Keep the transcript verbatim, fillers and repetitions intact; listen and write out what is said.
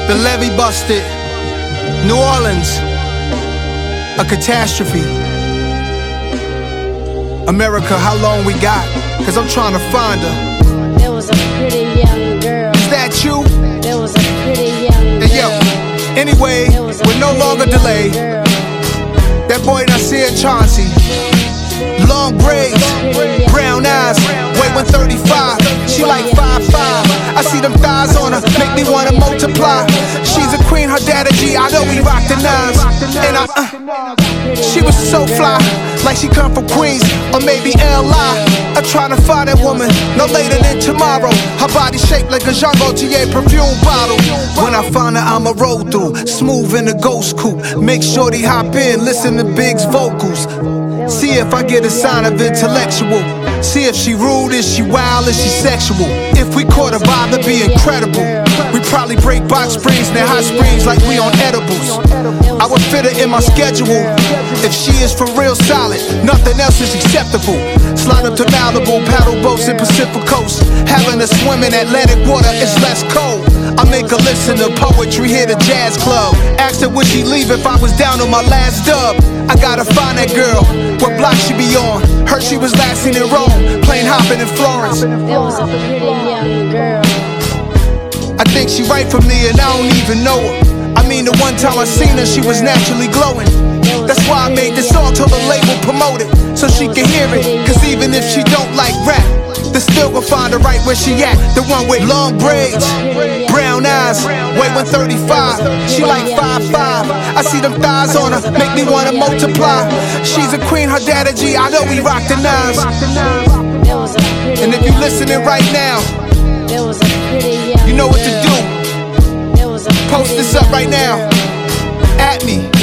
The levee busted. New Orleans, a catastrophe. America, how long we got? Cause I'm trying to find her. There was a pretty young girl. Is that you? There was a pretty young girl. Hey yo, anyway, with no longer delay, Girl. that boy Nasir Chauncey. Long braids, brown eyes, weight one thirty-five. She like five five. I see them thighs on her, make me wanna multiply. She's a queen, her daddy G, I know we rock the nines. And I, uh, she was so fly, like she come from Queens, or maybe L I. I'm trying to find that woman, no later than tomorrow. Her body shaped like a Jean Gaultier perfume bottle. When I find her, I'ma roll through, smooth in the ghost coupe. Make sure they hop in, listen to Big's vocals. See if I get a sign of intellectual. See if she rude, is she wild, is she sexual. If we caught a vibe, it'd be incredible. We probably break box springs and hot springs like we on edibles. I would fit her in my schedule. If she is for real solid, nothing else is acceptable. Slide up to Malibu, paddle boats in Pacific Coast. Having a swim in Atlantic water is less cold. I make her listen to poetry, hit a jazz club. Asked her would she leave if I was down on my last dub. I gotta find that girl, what block she be on. Heard she was last seen in Rome, plane hopping in Florence. There was a pretty young girl. I think she right for me and I don't even know her. I mean the one time I seen her, she was naturally glowing. That's why I made this song, told the label promote it, so she can hear it. Cause even if she don't like rap, they still gon' find her right where she at. The one with long braids, brown eyes, weight one thirty-five. She like five five. I see them thighs on her, make me wanna multiply. She's a queen, her daddy G, I know we rock the nines. And if you listening right now, you know what to do. Post this up right now, at me.